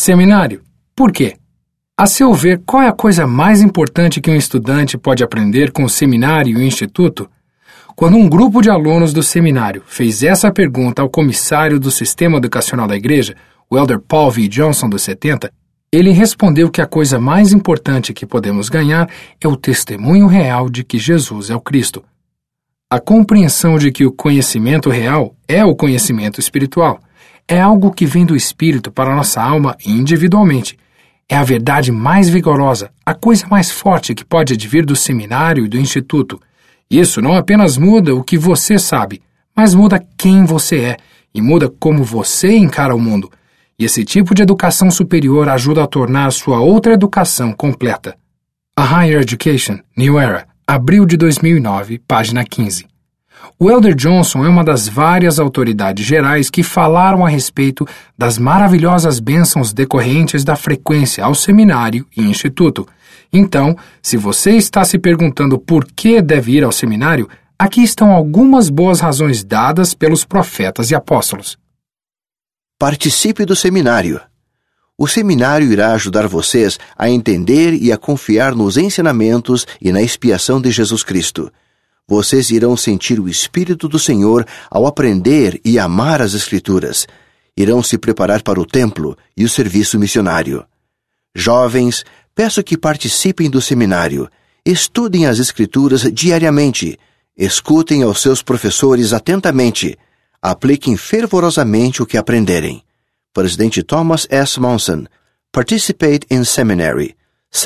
Seminário. Por quê? A seu ver, qual é a coisa mais importante que um estudante pode aprender com o seminário e o instituto? Quando um grupo de alunos do seminário fez essa pergunta ao comissário do Sistema Educacional da Igreja, o Elder Paul V. Johnson, dos 70, ele respondeu que a coisa mais importante que podemos ganhar é o testemunho real de que Jesus é o Cristo. A compreensão de que o conhecimento real é o conhecimento espiritual. É algo que vem do Espírito para a nossa alma individualmente. É a verdade mais vigorosa, a coisa mais forte que pode advir do seminário e do instituto. Isso não apenas muda o que você sabe, mas muda quem você é e muda como você encara o mundo. E esse tipo de educação superior ajuda a tornar sua outra educação completa. A Higher Education, New Era, abril de 2009, página 15. O Elder Johnson é uma das várias autoridades gerais que falaram a respeito das maravilhosas bênçãos decorrentes da frequência ao seminário e instituto. Então, se você está se perguntando por que deve ir ao seminário, aqui estão algumas boas razões dadas pelos profetas e apóstolos. Participe do seminário. O seminário irá ajudar vocês a entender e a confiar nos ensinamentos e na expiação de Jesus Cristo. Vocês irão sentir o Espírito do Senhor ao aprender e amar as Escrituras. Irão se preparar para o templo e o serviço missionário. Jovens, peço que participem do seminário. Estudem as Escrituras diariamente. Escutem aos seus professores atentamente. Apliquem fervorosamente o que aprenderem. Presidente Thomas S. Monson. Participate in Seminary.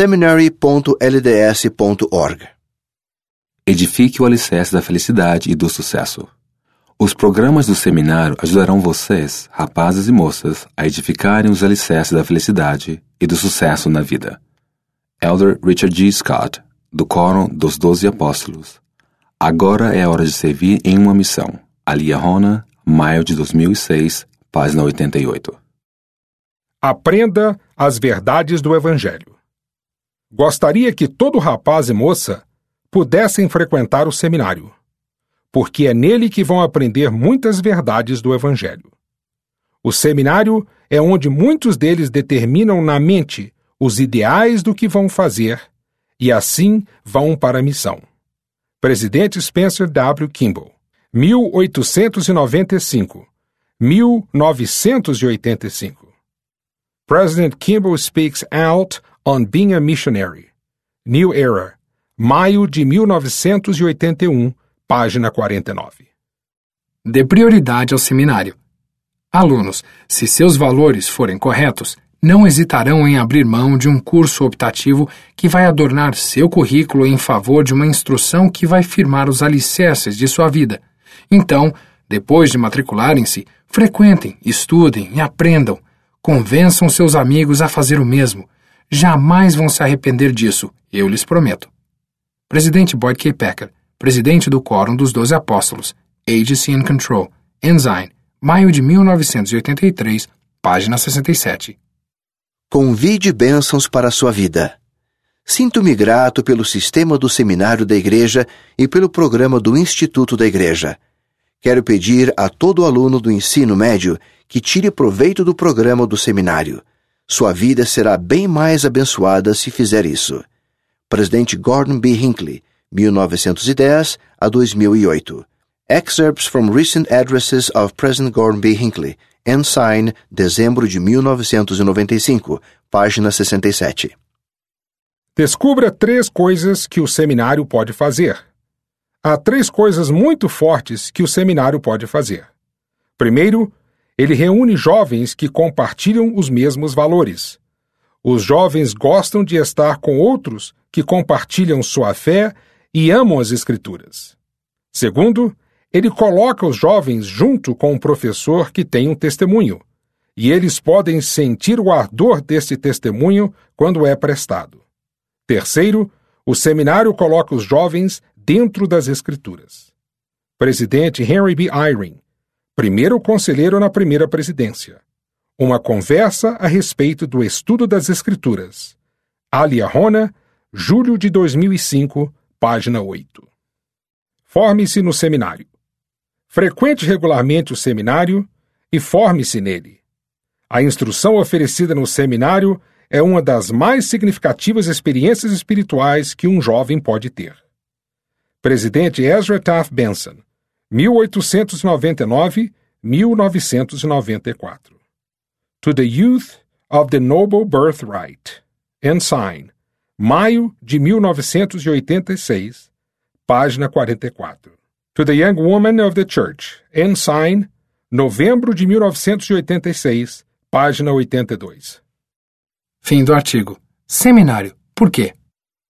seminary.lds.org. Edifique o alicerce da felicidade e do sucesso. Os programas do seminário ajudarão vocês, rapazes e moças, a edificarem os alicerces da felicidade e do sucesso na vida. Elder Richard G. Scott, do Quórum dos 12 Apóstolos. Agora é a hora de servir em uma missão. Aliahona, maio de 2006, página 88. Aprenda as verdades do Evangelho. Gostaria que todo rapaz e moça pudessem frequentar o seminário, porque é nele que vão aprender muitas verdades do Evangelho. O seminário é onde muitos deles determinam na mente os ideais do que vão fazer e assim vão para a missão. Presidente Spencer W. Kimball, 1895-1985. President Kimball speaks out on being a missionary. New Era, maio de 1981, página 49. Dê prioridade ao seminário. Alunos, se seus valores forem corretos, não hesitarão em abrir mão de um curso optativo que vai adornar seu currículo em favor de uma instrução que vai firmar os alicerces de sua vida. Então, depois de matricularem-se, frequentem, estudem e aprendam. Convençam seus amigos a fazer o mesmo. Jamais vão se arrepender disso, eu lhes prometo. Presidente Boyd K. Packer, presidente do Quórum dos 12 Apóstolos, Agency and Control, Ensign, maio de 1983, página 67. Convide bênçãos para a sua vida. Sinto-me grato pelo sistema do seminário da Igreja e pelo programa do Instituto da Igreja. Quero pedir a todo aluno do ensino médio que tire proveito do programa do seminário. Sua vida será bem mais abençoada se fizer isso. Presidente Gordon B. Hinckley, 1910 a 2008. Excerpts from Recent Addresses of President Gordon B. Hinckley, Ensign, dezembro de 1995, página 67. Descubra 3 coisas que o seminário pode fazer. Há 3 coisas muito fortes que o seminário pode fazer. Primeiro, ele reúne jovens que compartilham os mesmos valores. Os jovens gostam de estar com outros que compartilham sua fé e amam as Escrituras. Segundo, ele coloca os jovens junto com um professor que tem um testemunho, e eles podem sentir o ardor desse testemunho quando é prestado. Terceiro, o seminário coloca os jovens dentro das Escrituras. Presidente Henry B. Eyring, primeiro conselheiro na primeira presidência. Uma conversa a respeito do estudo das Escrituras. Aliahona, julho de 2005, página 8. Forme-se no seminário. Frequente regularmente o seminário e forme-se nele. A instrução oferecida no seminário é uma das mais significativas experiências espirituais que um jovem pode ter. Presidente Ezra Taft Benson, 1899-1994. To the Youth of the Noble Birthright. Ensign, maio de 1986, página 44. To the Young Woman of the Church. Ensign, novembro de 1986, página 82. Fim do artigo. Seminário. Por quê?